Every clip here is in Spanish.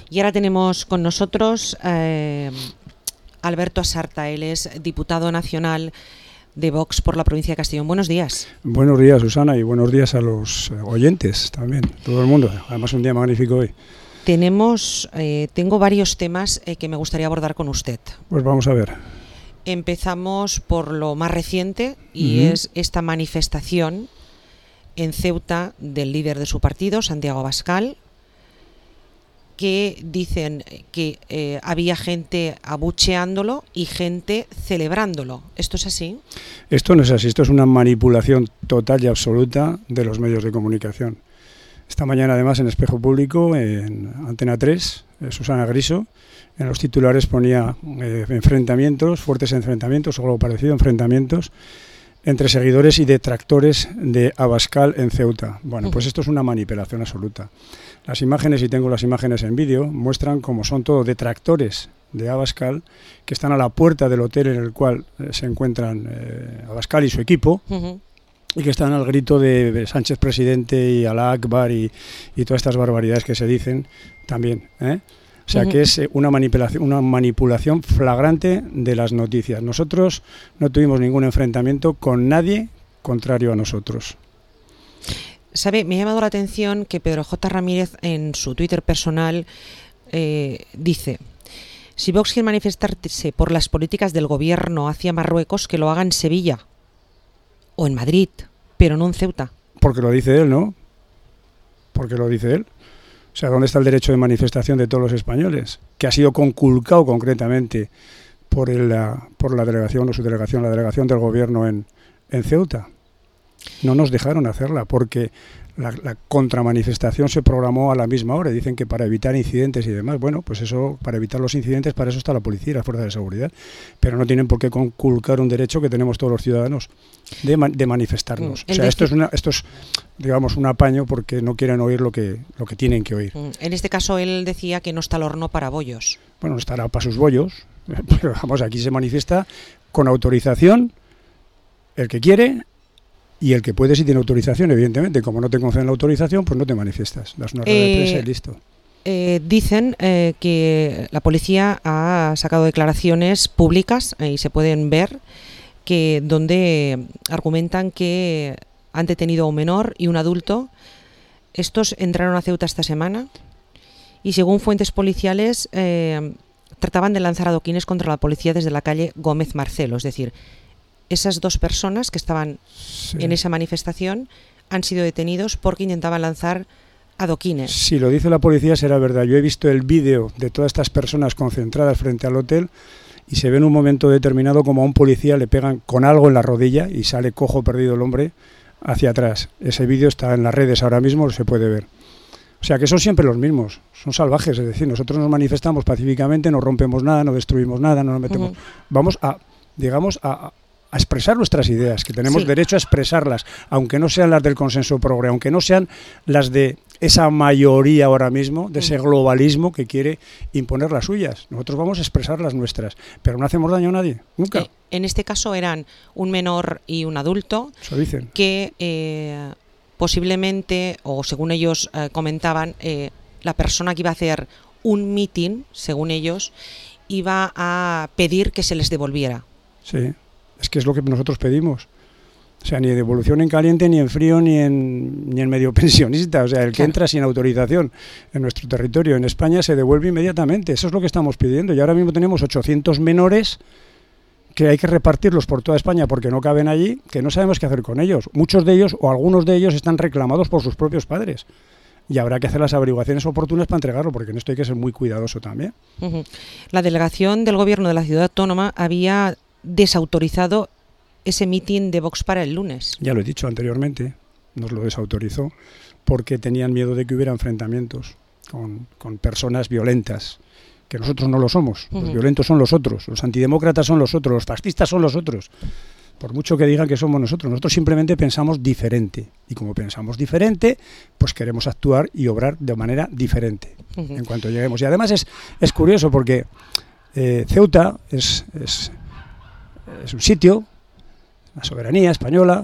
Y ahora tenemos con nosotros Alberto Asarta, él es diputado nacional de Vox por la provincia de Castellón. Buenos días. Buenos días, Susana, y buenos días a los oyentes también, todo el mundo. Además, un día magnífico hoy. Tengo varios temas que me gustaría abordar con usted. Pues vamos a ver. Empezamos por lo más reciente y es esta manifestación en Ceuta del líder de su partido, Santiago Abascal, que dicen que había gente abucheándolo y gente celebrándolo. ¿Esto es así? Esto no es así, esto es una manipulación total y absoluta de los medios de comunicación. Esta mañana, además, en Espejo Público, en Antena 3, Susana Griso, en los titulares ponía enfrentamientos, fuertes enfrentamientos o algo parecido, enfrentamientos entre seguidores y detractores de Abascal en Ceuta. Bueno, pues esto es una manipulación absoluta. Las imágenes, y tengo las imágenes en vídeo, muestran cómo son todos detractores de Abascal que están a la puerta del hotel en el cual se encuentran Abascal y su equipo, y que están al grito de Sánchez presidente y Alá Akbar y todas estas barbaridades que se dicen también, ¿eh? O sea que es una manipulación flagrante de las noticias. Nosotros no tuvimos ningún enfrentamiento con nadie contrario a nosotros. ¿Sabe? Me ha llamado la atención que Pedro J. Ramírez en su Twitter personal dice: si Vox quiere manifestarse por las políticas del gobierno hacia Marruecos, que lo haga en Sevilla o en Madrid, pero no en Ceuta. Porque lo dice él, ¿no? Porque lo dice él. O sea, ¿dónde está el derecho de manifestación de todos los españoles? Que ha sido conculcado concretamente por la delegación o su delegación, la delegación del gobierno en Ceuta. No nos dejaron hacerla porque la contramanifestación se programó a la misma hora. Dicen que para evitar incidentes y demás. Bueno, pues eso, para evitar los incidentes, para eso está la policía y las fuerzas de seguridad. Pero no tienen por qué conculcar un derecho que tenemos todos los ciudadanos de manifestarnos. O sea, esto es, digamos, un apaño porque no quieren oír lo que tienen que oír. En este caso él decía que no está el horno para bollos. Bueno, no estará para sus bollos. Pero vamos, aquí se manifiesta con autorización el que quiere. Y el que puede, si tiene autorización, evidentemente. Como no te conceden la autorización, pues no te manifiestas. Das una rueda de prensa y listo. Dicen que la policía ha sacado declaraciones públicas y se pueden ver donde argumentan que han detenido a un menor y un adulto. Estos entraron a Ceuta esta semana y, según fuentes policiales, trataban de lanzar adoquines contra la policía desde la calle Gómez Marcelo. Es decir, esas dos personas que estaban en esa manifestación han sido detenidos porque intentaban lanzar adoquines. Si lo dice la policía será verdad. Yo he visto el vídeo de todas estas personas concentradas frente al hotel y se ve en un momento determinado como a un policía le pegan con algo en la rodilla y sale cojo perdido el hombre hacia atrás. Ese vídeo está en las redes ahora mismo, se puede ver. O sea que son siempre los mismos, son salvajes, es decir, nosotros nos manifestamos pacíficamente, no rompemos nada, no destruimos nada, no nos metemos. Vamos a expresar nuestras ideas, que tenemos derecho a expresarlas, aunque no sean las del consenso progre, aunque no sean las de esa mayoría ahora mismo, de ese globalismo que quiere imponer las suyas. Nosotros vamos a expresar las nuestras, pero no hacemos daño a nadie, nunca. En este caso eran un menor y un adulto. Eso dicen. Que posiblemente, o según ellos comentaban, la persona que iba a hacer un mitin, según ellos, iba a pedir que se les devolviera. Sí. Es que es lo que nosotros pedimos. O sea, ni devolución en caliente, ni en frío, ni en medio pensionista. O sea, el que entra sin autorización en nuestro territorio, en España, se devuelve inmediatamente. Eso es lo que estamos pidiendo. Y ahora mismo tenemos 800 menores que hay que repartirlos por toda España porque no caben allí, que no sabemos qué hacer con ellos. Muchos de ellos, o algunos de ellos, están reclamados por sus propios padres. Y habrá que hacer las averiguaciones oportunas para entregarlo, porque en esto hay que ser muy cuidadoso también. La delegación del gobierno de la ciudad autónoma había desautorizado ese mitin de Vox para el lunes. Ya lo he dicho anteriormente, nos lo desautorizó porque tenían miedo de que hubiera enfrentamientos con personas violentas, que nosotros no lo somos. Los violentos son los otros, los antidemócratas son los otros, los fascistas son los otros. Por mucho que digan que somos nosotros simplemente pensamos diferente. Y como pensamos diferente, pues queremos actuar y obrar de manera diferente en cuanto lleguemos. Y además es curioso porque Ceuta es un sitio, la soberanía española,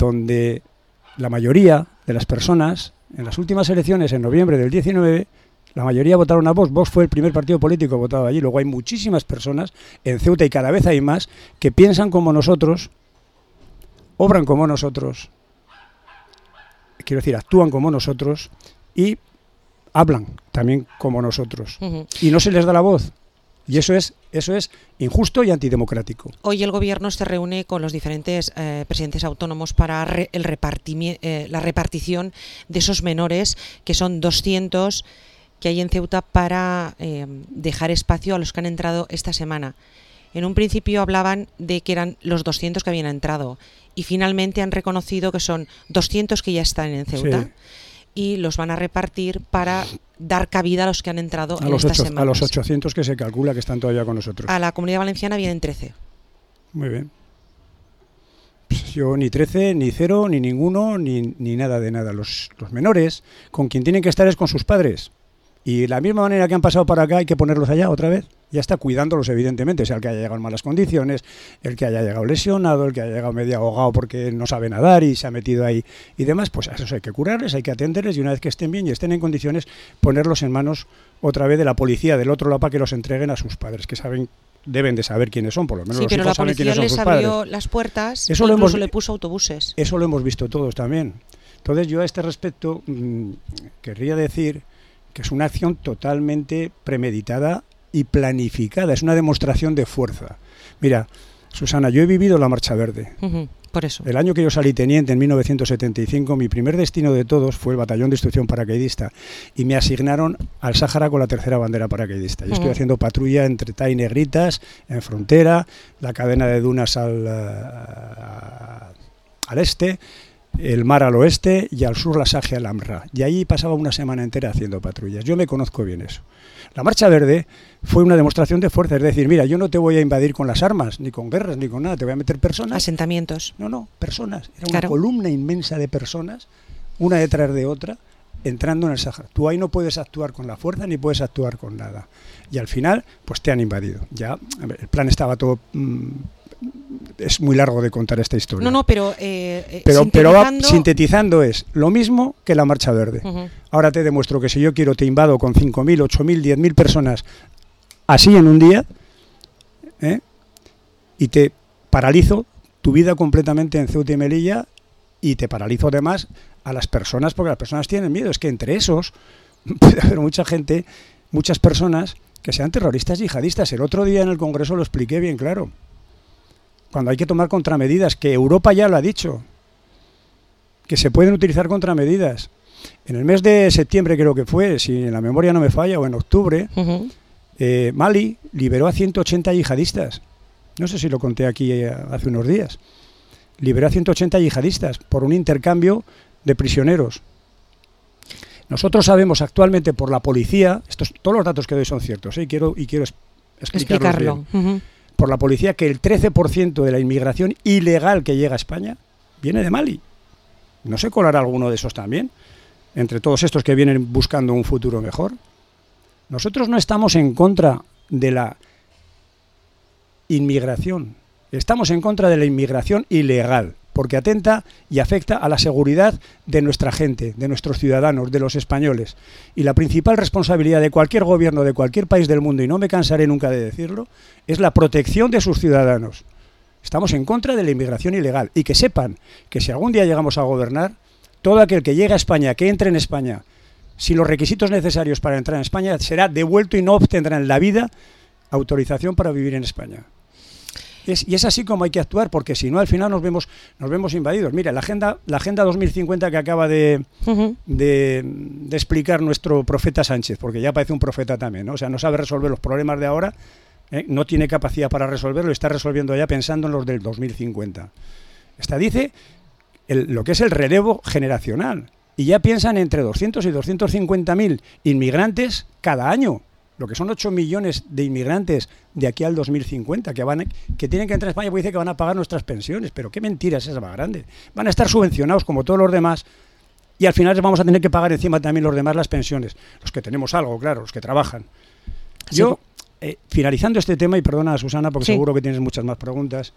donde la mayoría de las personas, en las últimas elecciones en noviembre del 19, La mayoría votaron a Vox. Vox fue el primer partido político votado allí. Luego hay muchísimas personas en Ceuta, y cada vez hay más, que piensan como nosotros, obran como nosotros, quiero decir, actúan como nosotros y hablan también como nosotros. Y no se les da la voz. Y eso es injusto y antidemocrático. Hoy el gobierno se reúne con los diferentes presidentes autónomos para la repartición de esos menores, que son 200 que hay en Ceuta, para dejar espacio a los que han entrado esta semana. En un principio hablaban de que eran los 200 que habían entrado, y finalmente han reconocido que son 200 que ya están en Ceuta. Sí. Y los van a repartir para dar cabida a los que han entrado en estas semanas. A los 800 que se calcula que están todavía con nosotros. A la Comunidad Valenciana vienen 13. Muy bien. Pues yo ni 13, ni 0, ni ninguno, ni nada de nada. Los menores, con quien tienen que estar es con sus padres. Y de la misma manera que han pasado para acá, hay que ponerlos allá otra vez. Ya está, cuidándolos, evidentemente, sea el que haya llegado en malas condiciones, el que haya llegado lesionado, el que haya llegado medio ahogado porque no sabe nadar y se ha metido ahí y demás. Pues a esos hay que curarles, hay que atenderles, y una vez que estén bien y estén en condiciones, ponerlos en manos otra vez de la policía del otro lado para que los entreguen a sus padades, que deben de saber quiénes son, por lo menos sí, los hijos saben quiénes son sus padres. Sí, pero la policía les abrió las puertas, eso incluso le puso autobuses. Eso lo hemos visto todos también. Entonces yo a este respecto querría decir que es una acción totalmente premeditada y planificada, es una demostración de fuerza. Mira, Susana, yo he vivido la Marcha Verde. Por eso. El año que yo salí teniente, en 1975, mi primer destino de todos fue el Batallón de Instrucción Paracaidista, y me asignaron al Sáhara con la tercera bandera paracaidista. Yo estoy haciendo patrulla entre Tai y Negritas, en frontera, la cadena de dunas al este, el mar al oeste, y al sur la Saja al Amra. Y ahí pasaba una semana entera haciendo patrullas. Yo me conozco bien eso. La Marcha Verde fue una demostración de fuerza, es decir, mira, yo no te voy a invadir con las armas, ni con guerras, ni con nada, te voy a meter personas. Asentamientos. No, personas. Era una columna inmensa de personas, una detrás de otra, entrando en el Sáhara. Tú ahí no puedes actuar con la fuerza ni puedes actuar con nada. Y al final, pues te han invadido. Ya, el plan estaba todo... es muy largo de contar esta historia. Pero sintetizando es lo mismo que la Marcha Verde. Ahora te demuestro que si yo quiero te invado con 5.000, 8.000, 10.000 personas así en un día, y te paralizo tu vida completamente en Ceuta y Melilla, y te paralizo además a las personas, porque las personas tienen miedo. Es que entre esos puede haber mucha gente, muchas personas que sean terroristas yihadistas. El otro día en el Congreso lo expliqué bien claro. Cuando hay que tomar contramedidas, que Europa ya lo ha dicho, que se pueden utilizar contramedidas. En el mes de septiembre, creo que fue, si la memoria no me falla, o en octubre, Mali liberó a 180 yihadistas. No sé si lo conté aquí hace unos días. Liberó a 180 yihadistas por un intercambio de prisioneros. Nosotros sabemos actualmente por la policía, todos los datos que doy son ciertos, y quiero explicarlo bien. Por la policía, que el 13% de la inmigración ilegal que llega a España viene de Mali. ¿No se colará alguno de esos también? Entre todos estos que vienen buscando un futuro mejor. Nosotros no estamos en contra de la inmigración. Estamos en contra de la inmigración ilegal, porque atenta y afecta a la seguridad de nuestra gente, de nuestros ciudadanos, de los españoles. Y la principal responsabilidad de cualquier gobierno de cualquier país del mundo, y no me cansaré nunca de decirlo, es la protección de sus ciudadanos. Estamos en contra de la inmigración ilegal. Y que sepan que si algún día llegamos a gobernar, todo aquel que llegue a España, que entre en España, sin los requisitos necesarios para entrar en España, será devuelto y no obtendrá en la vida autorización para vivir en España. Y es así como hay que actuar, porque si no, al final nos vemos invadidos. Mira, la agenda 2050 que acaba de explicar nuestro profeta Sánchez, porque ya parece un profeta también, ¿no? O sea, no sabe resolver los problemas de ahora, no tiene capacidad para resolverlo, está resolviendo ya pensando en los del 2050. Esta dice lo que es el relevo generacional, y ya piensan entre 200 y 250.000 inmigrantes cada año. Lo que son 8 millones de inmigrantes de aquí al 2050 que tienen que entrar a España, porque dice que van a pagar nuestras pensiones. Pero qué mentira es esa más grande. Van a estar subvencionados como todos los demás, y al final les vamos a tener que pagar encima también los demás las pensiones. Los que tenemos algo, claro, los que trabajan. Sí. Yo, finalizando este tema, y perdona, Susana, porque seguro que tienes muchas más preguntas.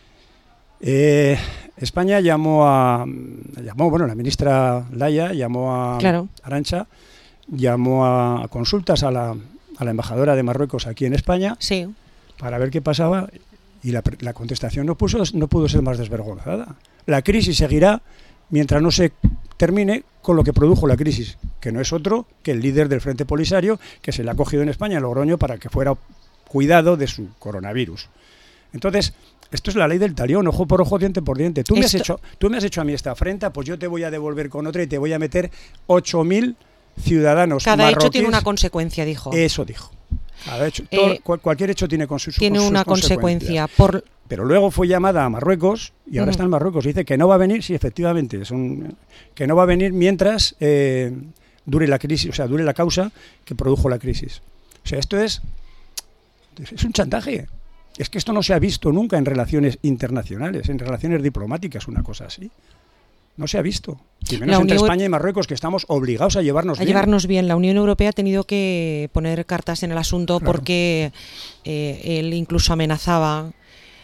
España llamó, la ministra Laya llamó a Arantxa llamó a consultas a la embajadora de Marruecos aquí en España, sí, para ver qué pasaba, y la contestación no pudo ser más desvergonzada. La crisis seguirá mientras no se termine con lo que produjo la crisis, que no es otro que el líder del Frente Polisario, que se le ha cogido en España, en Logroño, para que fuera cuidado de su coronavirus. Entonces, esto es la ley del talión, ojo por ojo, diente por diente. Tú me has hecho a mí esta afrenta, pues yo te voy a devolver con otra y te voy a meter 8.000 ciudadanos Cada marroquíes. hecho tiene una consecuencia, dijo. Eso dijo. Cada hecho, cualquier hecho tiene una consecuencia. Pero luego fue llamada a Marruecos y ahora está en Marruecos. Dice que no va a venir, sí, efectivamente, que no va a venir mientras dure la crisis, o sea, dure la causa que produjo la crisis. O sea, esto es un chantaje. Es que esto no se ha visto nunca en relaciones internacionales, en relaciones diplomáticas, una cosa así. No se ha visto. Y menos entre España y Marruecos, que estamos obligados a llevarnos bien. La Unión Europea ha tenido que poner cartas en el asunto, claro, porque él incluso amenazaba,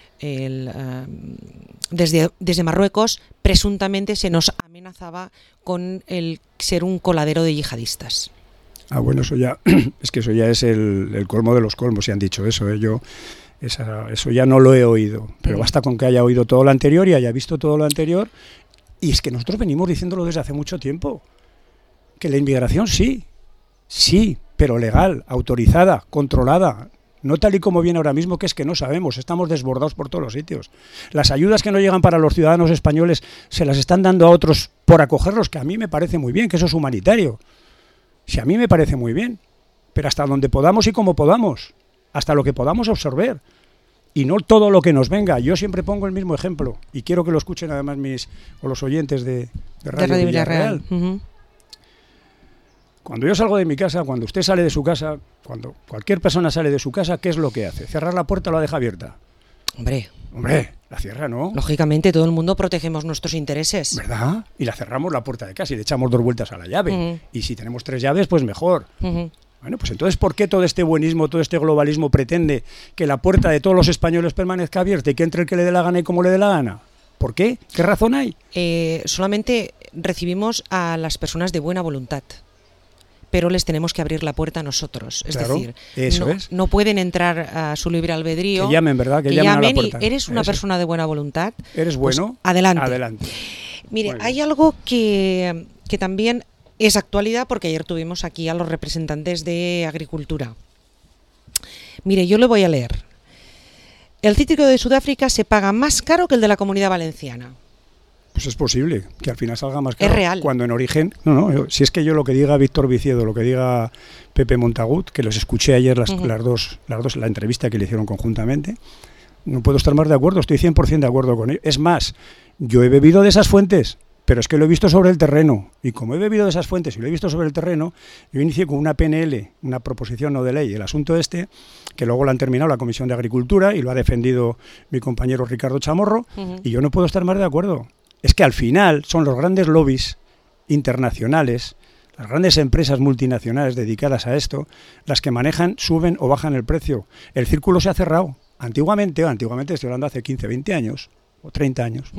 desde Marruecos, presuntamente se nos amenazaba con el ser un coladero de yihadistas. Ah, bueno, eso ya es el colmo de los colmos, si han dicho eso. Eso ya no lo he oído, pero basta con que haya oído todo lo anterior y haya visto todo lo anterior. Y es que nosotros venimos diciéndolo desde hace mucho tiempo, que la inmigración sí, pero legal, autorizada, controlada, no tal y como viene ahora mismo, que es que no sabemos, estamos desbordados por todos los sitios. Las ayudas que no llegan para los ciudadanos españoles se las están dando a otros por acogerlos, que a mí me parece muy bien, que eso es humanitario. Sí, a mí me parece muy bien, pero hasta donde podamos y como podamos, hasta lo que podamos absorber. Y no todo lo que nos venga. Yo siempre pongo el mismo ejemplo, y quiero que lo escuchen además los oyentes de Radio Villarreal. Cuando yo salgo de mi casa, cuando usted sale de su casa, cuando cualquier persona sale de su casa, ¿qué es lo que hace? ¿Cerrar la puerta o la deja abierta? Hombre, la cierra, ¿no? Lógicamente, todo el mundo protegemos nuestros intereses. ¿Verdad? Y la cerramos la puerta de casa y le echamos 2 vueltas a la llave. Y si tenemos 3 llaves, pues mejor. Bueno, pues entonces, ¿por qué todo este buenismo, todo este globalismo pretende que la puerta de todos los españoles permanezca abierta y que entre el que le dé la gana y como le dé la gana? ¿Por qué? ¿Qué razón hay? Solamente recibimos a las personas de buena voluntad, pero les tenemos que abrir la puerta a nosotros. Es decir, no pueden entrar a su libre albedrío. Que llamen, ¿verdad? Que llamen a la puerta. Y eres una persona de buena voluntad. ¿Eres bueno? Pues adelante. Mire, hay algo que también es actualidad, porque ayer tuvimos aquí a los representantes de Agricultura. Mire, yo le voy a leer. El cítrico de Sudáfrica se paga más caro que el de la Comunidad Valenciana. Pues es posible que al final salga más caro. Es real. Cuando en origen... si es que yo lo que diga Víctor Viciedo, lo que diga Pepe Montagut, que los escuché ayer las dos, la entrevista que le hicieron conjuntamente, no puedo estar más de acuerdo, estoy 100% de acuerdo con ellos. Es más, yo he bebido de esas fuentes, pero es que lo he visto sobre el terreno, y como he bebido de esas fuentes y lo he visto sobre el terreno, yo inicié con una PNL, una proposición no de ley, el asunto que luego lo han terminado la Comisión de Agricultura y lo ha defendido mi compañero Ricardo Chamorro, y yo no puedo estar más de acuerdo. Es que al final son los grandes lobbies internacionales, las grandes empresas multinacionales dedicadas a esto, las que manejan, suben o bajan el precio. El círculo se ha cerrado. Antiguamente estoy hablando hace 15, 20 años, o 30 años,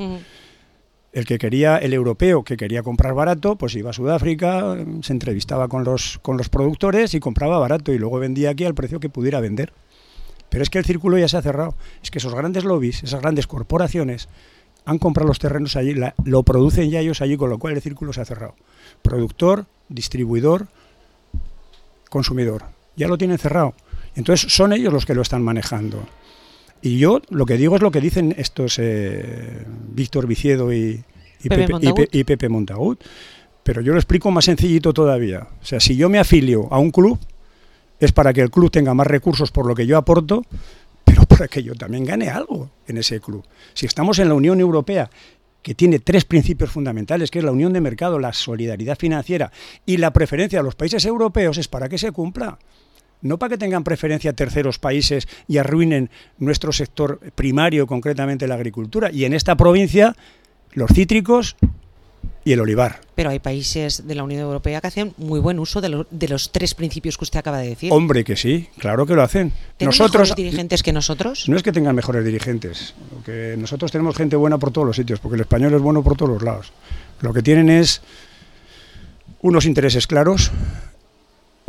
el europeo que quería comprar barato, pues iba a Sudáfrica, se entrevistaba con los productores y compraba barato y luego vendía aquí al precio que pudiera vender. Pero es que el círculo ya se ha cerrado. Es que esos grandes lobbies, esas grandes corporaciones han comprado los terrenos allí, lo producen ya ellos allí, con lo cual el círculo se ha cerrado. Productor, distribuidor, consumidor. Ya lo tienen cerrado. Entonces son ellos los que lo están manejando. Y yo lo que digo es lo que dicen estos Víctor Viciedo y Pepe Montagut, pero yo lo explico más sencillito todavía. O sea, si yo me afilio a un club, es para que el club tenga más recursos por lo que yo aporto, pero para que yo también gane algo en ese club. Si estamos en la Unión Europea, que tiene 3 principios fundamentales, que es la unión de mercado, la solidaridad financiera y la preferencia a los países europeos, es para que se cumpla. No para que tengan preferencia a terceros países y arruinen nuestro sector primario, concretamente la agricultura. Y en esta provincia, los cítricos y el olivar. Pero hay países de la Unión Europea que hacen muy buen uso de los 3 principios que usted acaba de decir. Hombre, que sí, claro que lo hacen. ¿Tienen mejores dirigentes que nosotros? No es que tengan mejores dirigentes, porque nosotros tenemos gente buena por todos los sitios, porque el español es bueno por todos los lados. Lo que tienen es unos intereses claros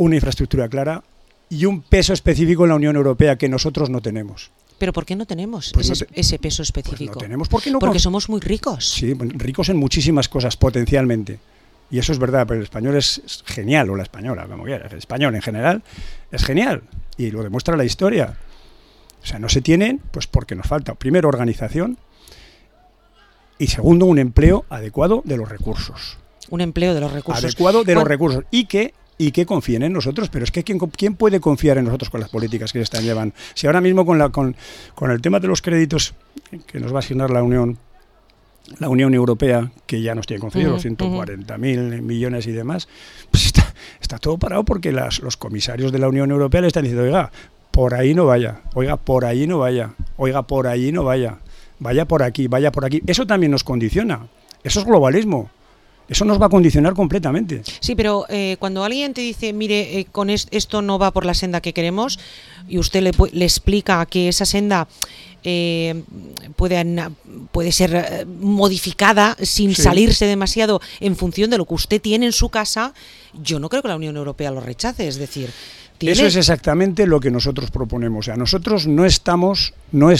una infraestructura clara y un peso específico en la Unión Europea que nosotros no tenemos. ¿Pero por qué no tenemos ese peso específico? Pues no tenemos. Porque somos muy ricos. Sí, ricos en muchísimas cosas, potencialmente. Y eso es verdad, pero el español es genial, o la española, como quieras. El español en general es genial, y lo demuestra la historia. O sea, no se tienen, pues porque nos falta, primero, organización, y segundo, un empleo adecuado de los recursos. Un empleo de los recursos. Adecuado de los recursos. Y que confíen en nosotros, pero es que ¿quién puede confiar en nosotros con las políticas que se están llevando? Si ahora mismo con el tema de los créditos que nos va a asignar la Unión Europea, que ya nos tiene concedido los 140.000 millones y demás, pues está todo parado porque los comisarios de la Unión Europea le están diciendo, oiga, por ahí no vaya, oiga, por allí no vaya, oiga, por allí no vaya, vaya por aquí, vaya por aquí. Eso también nos condiciona, eso es globalismo. Eso nos va a condicionar completamente. Sí, pero cuando alguien te dice, mire, con esto no va por la senda que queremos, y usted le explica que esa senda puede ser modificada sin salirse demasiado en función de lo que usted tiene en su casa, yo no creo que la Unión Europea lo rechace. Es decir, eso es exactamente lo que nosotros proponemos. O sea, nosotros no estamos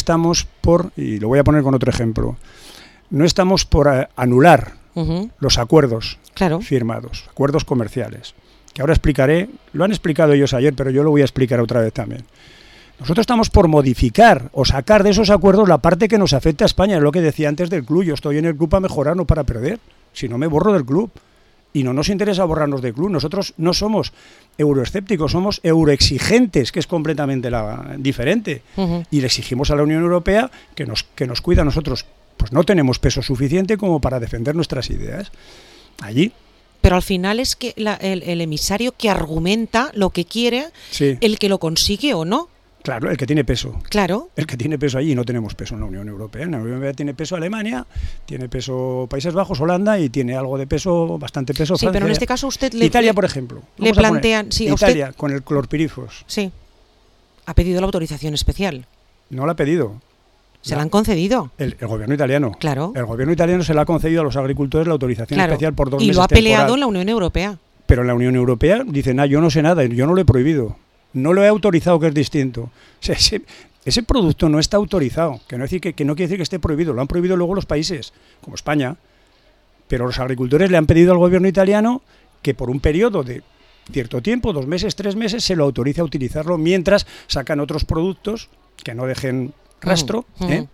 por, y lo voy a poner con otro ejemplo, no estamos por anular los acuerdos firmados, acuerdos comerciales, que ahora explicaré, lo han explicado ellos ayer, pero yo lo voy a explicar otra vez también. Nosotros estamos por modificar o sacar de esos acuerdos la parte que nos afecta a España, es lo que decía antes del club, yo estoy en el club para mejorar, no para perder, si no me borro del club, y no nos interesa borrarnos del club, nosotros no somos euroescépticos, somos euroexigentes, que es completamente diferente, y le exigimos a la Unión Europea que nos cuida a nosotros. Pues no tenemos peso suficiente como para defender nuestras ideas allí. Pero al final es que el emisario que argumenta lo que quiere, el que lo consigue o no. Claro, el que tiene peso. Claro. El que tiene peso allí, no tenemos peso en la Unión Europea. En la Unión Europea tiene peso Alemania, tiene peso Países Bajos, Holanda, y tiene algo de peso, bastante peso Francia. Sí, pero en este caso usted Italia, por ejemplo. Le plantean... Sí, Italia, usted, con el clorpirifos. Sí. Ha pedido la autorización especial. No la ha pedido. ¿Se la han concedido? El gobierno italiano. Claro. El gobierno italiano se le ha concedido a los agricultores la autorización especial por 2 meses. Y lo ha peleado en la Unión Europea. Pero en la Unión Europea dicen, yo no sé nada, yo no lo he prohibido. No lo he autorizado, que es distinto. O sea, ese producto no está autorizado, que no quiere decir que esté prohibido. Lo han prohibido luego los países, como España. Pero los agricultores le han pedido al gobierno italiano que por un periodo de cierto tiempo, 2 meses, 3 meses, se lo autorice a utilizarlo mientras sacan otros productos que no dejen rastro.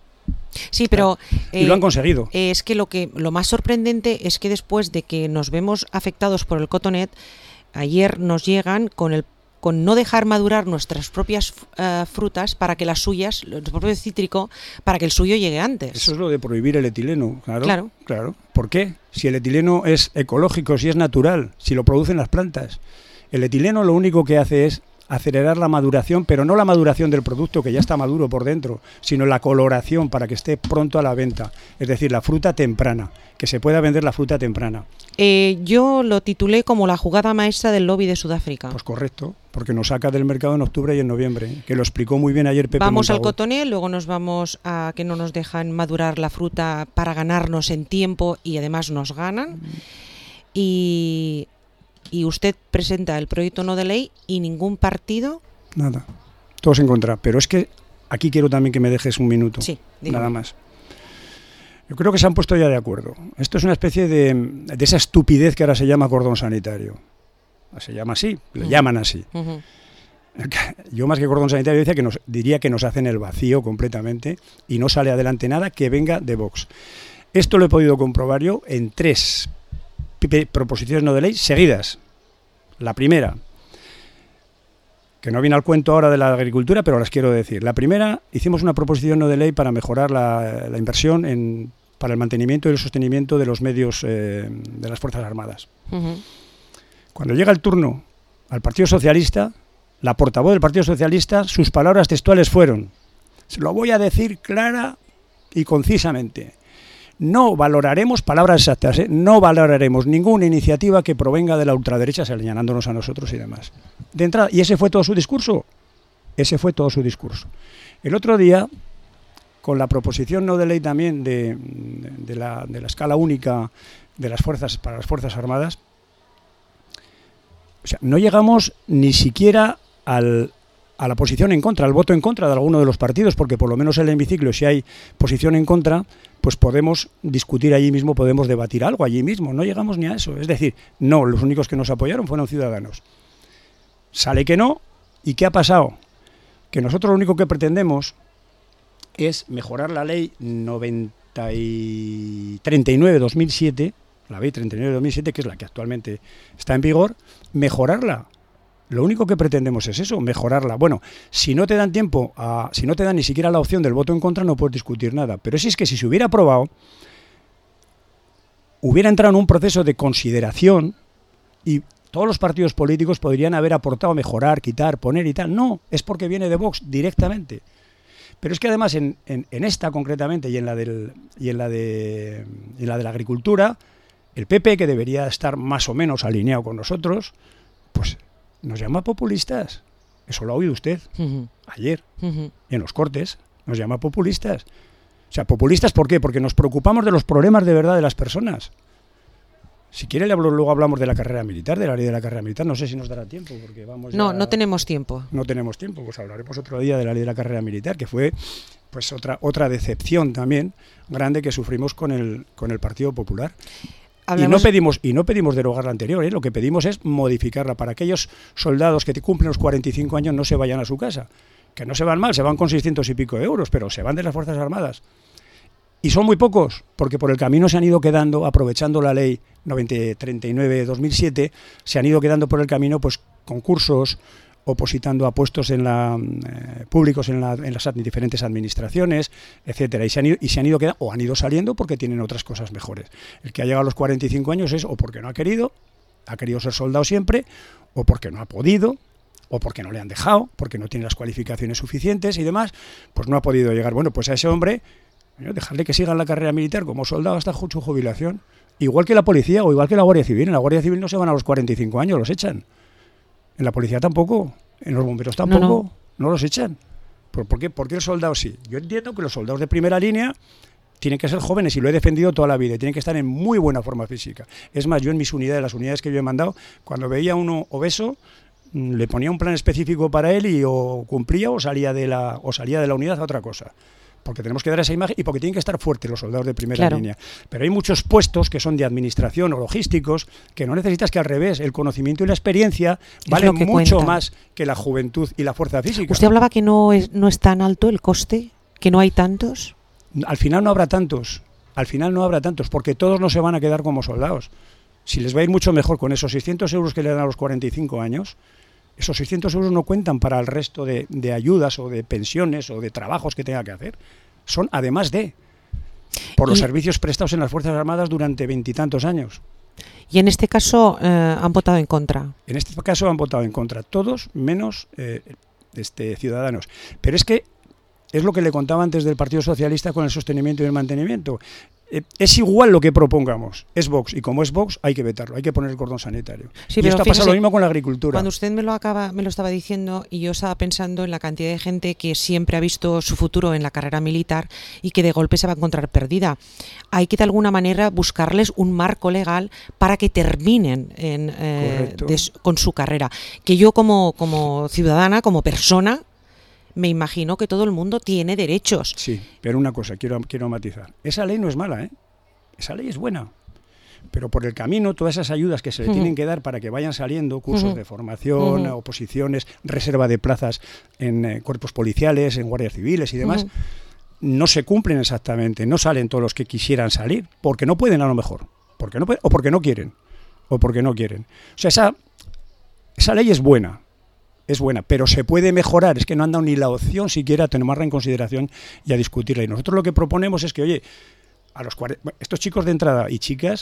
Sí, pero y lo han conseguido. Es que lo más sorprendente es que después de que nos vemos afectados por el cotonet, ayer nos llegan con no dejar madurar nuestras propias frutas para que las suyas, el propio cítrico, para que el suyo llegue antes. Eso es lo de prohibir el etileno, claro. ¿Por qué? Si el etileno es ecológico, si es natural, si lo producen las plantas. El etileno lo único que hace es acelerar la maduración, pero no la maduración del producto, que ya está maduro por dentro, sino la coloración para que esté pronto a la venta. Es decir, la fruta temprana, que se pueda vender la fruta temprana. Yo lo titulé como la jugada maestra del lobby de Sudáfrica. Pues correcto, porque nos saca del mercado en octubre y en noviembre, que lo explicó muy bien ayer Pepe Vamos Montagut. al cotonet, luego nos vamos a que no nos dejan madurar la fruta para ganarnos en tiempo y además nos ganan. Y usted presenta el proyecto no de ley y ningún partido... Nada, todos en contra. Pero es que aquí quiero también que me dejes un minuto, nada más. Yo creo que se han puesto ya de acuerdo. Esto es una especie de esa estupidez que ahora se llama cordón sanitario. Se llama así, le llaman así. Yo más que cordón sanitario diría que nos hacen el vacío completamente y no sale adelante nada que venga de Vox. Esto lo he podido comprobar yo en 3 proposiciones no de ley seguidas. La primera, que no viene al cuento ahora de la agricultura, pero las quiero decir. La primera, hicimos una proposición no de ley para mejorar la inversión para el mantenimiento y el sostenimiento de los medios de las Fuerzas Armadas. Cuando llega el turno al Partido Socialista, la portavoz del Partido Socialista, sus palabras textuales fueron, se lo voy a decir clara y concisamente, no valoraremos, palabras exactas, no valoraremos ninguna iniciativa que provenga de la ultraderecha, señalándonos a nosotros y demás. De entrada, y ese fue todo su discurso. El otro día, con la proposición no de ley también de la escala única de las fuerzas para las Fuerzas Armadas, O sea, no llegamos ni siquiera a la posición en contra, al voto en contra de alguno de los partidos, porque por lo menos en el hemiciclo, si hay posición en contra, pues podemos discutir allí mismo, podemos debatir algo allí mismo. No llegamos ni a eso. Es decir, no, los únicos que nos apoyaron fueron Ciudadanos. Sale que no. ¿Y qué ha pasado? Que nosotros lo único que pretendemos es mejorar la ley 39/2007, la ley 39/2007, que es la que actualmente está en vigor, mejorarla. Lo único que pretendemos es eso, mejorarla. Bueno, si no te dan tiempo, si no te dan ni siquiera la opción del voto en contra, no puedes discutir nada. Pero si es que si se hubiera aprobado, hubiera entrado en un proceso de consideración y todos los partidos políticos podrían haber aportado, mejorar, quitar, poner y tal. No, es porque viene de Vox directamente. Pero es que además en esta concretamente y en la de la agricultura, el PP, que debería estar más o menos alineado con nosotros, pues nos llama populistas. Eso lo ha oído usted ayer, en los cortes. Nos llama populistas. O sea, populistas, ¿por qué? Porque nos preocupamos de los problemas de verdad de las personas. Si quiere, luego hablamos de la carrera militar, de la ley de la carrera militar. No sé si nos dará tiempo, porque vamos ya... No tenemos tiempo. No tenemos tiempo, pues hablaremos otro día de la ley de la carrera militar, que fue pues otra decepción también grande que sufrimos con el Partido Popular. Hablemos... Y no pedimos derogar la anterior, lo que pedimos es modificarla para aquellos soldados que cumplen los 45 años no se vayan a su casa. Que no se van mal, se van con 600 y pico de euros, pero se van de las Fuerzas Armadas. Y son muy pocos, porque por el camino se han ido quedando, aprovechando la ley 39/2007, se han ido quedando por el camino pues concursos, opositando a puestos públicos en las diferentes administraciones, etcétera, y se han ido quedando, o han ido saliendo porque tienen otras cosas mejores. El que ha llegado a los 45 años es o porque no ha querido ser soldado siempre, o porque no ha podido, o porque no le han dejado, porque no tiene las cualificaciones suficientes y demás, pues no ha podido llegar. Bueno, pues a ese hombre, dejarle que siga en la carrera militar como soldado hasta su jubilación, igual que la policía o igual que la Guardia Civil. En la Guardia Civil no se van a los 45 años, los echan. En la policía tampoco, en los bomberos tampoco, no los echan. ¿Por qué? Porque el soldado sí. Yo entiendo que los soldados de primera línea tienen que ser jóvenes, y lo he defendido toda la vida, y tienen que estar en muy buena forma física. Es más, yo en mis unidades, las unidades que yo he mandado, cuando veía a uno obeso, le ponía un plan específico para él y o cumplía o salía de la unidad a otra cosa. Porque tenemos que dar esa imagen y porque tienen que estar fuertes los soldados de primera línea. Pero hay muchos puestos que son de administración o logísticos que no necesitas, que al revés, el conocimiento y la experiencia valen mucho más que la juventud y la fuerza física. ¿Usted hablaba que no es tan alto el coste? ¿Que no hay tantos? Al final no habrá tantos, porque todos no se van a quedar como soldados. Si les va a ir mucho mejor con esos 600 euros que le dan a los 45 años, esos 600 euros no cuentan para el resto de ayudas o de pensiones o de trabajos que tenga que hacer. Son además por los servicios prestados en las Fuerzas Armadas durante 20 y tantos años. Y en este caso han votado en contra. En este caso han votado en contra, todos menos Ciudadanos. Pero es que es lo que le contaba antes del Partido Socialista con el sostenimiento y el mantenimiento. Es igual lo que propongamos, es Vox, y como es Vox hay que vetarlo, hay que poner el cordón sanitario. Sí, y esto ha pasado lo mismo con la agricultura. Cuando usted me lo estaba diciendo, y yo estaba pensando en la cantidad de gente que siempre ha visto su futuro en la carrera militar y que de golpe se va a encontrar perdida. Hay que de alguna manera buscarles un marco legal para que terminen con su carrera. Que yo como ciudadana, como persona, me imagino que todo el mundo tiene derechos. Sí, pero una cosa, quiero matizar. Esa ley no es mala, ¿eh? Esa ley es buena. Pero por el camino, todas esas ayudas que se le tienen que dar para que vayan saliendo, cursos de formación, oposiciones, reserva de plazas en cuerpos policiales, en guardias civiles y demás, no se cumplen exactamente, no salen todos los que quisieran salir, porque no pueden a lo mejor, porque no pueden, o porque no quieren. O sea, esa ley es buena, pero se puede mejorar. Es que no han dado ni la opción siquiera a tomarla en consideración y a discutirla. Y nosotros lo que proponemos es que, oye, estos chicos de entrada y chicas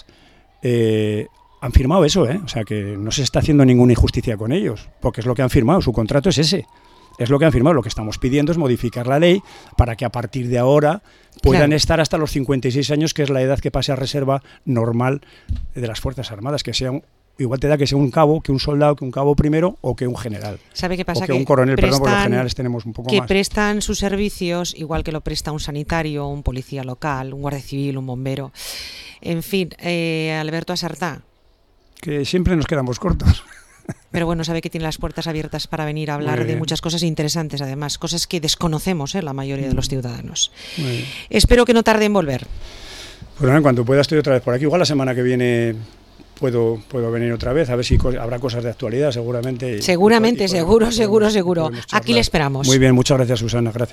han firmado eso, o sea que no se está haciendo ninguna injusticia con ellos, porque es lo que han firmado, su contrato es ese. Es lo que han firmado. Lo que estamos pidiendo es modificar la ley para que a partir de ahora puedan estar hasta los 56 años, que es la edad que pase a reserva normal de las Fuerzas Armadas, que sea igual te da que sea un cabo, que un soldado, que un cabo primero o que un general. ¿Sabe qué pasa? O que un coronel, perdón, porque los generales tenemos un poco más. Que prestan sus servicios igual que lo presta un sanitario, un policía local, un guardia civil, un bombero. En fin, Alberto Asartá. Que siempre nos quedamos cortos. Pero bueno, sabe que tiene las puertas abiertas para venir a hablar de muchas cosas interesantes, además, cosas que desconocemos, la mayoría de los ciudadanos. Espero que no tarde en volver. Pues en cuanto pueda estoy otra vez por aquí. Igual la semana que viene puedo venir otra vez, a ver si habrá cosas de actualidad, seguramente. Seguro. Aquí le esperamos. Muy bien, muchas gracias, Susana, gracias.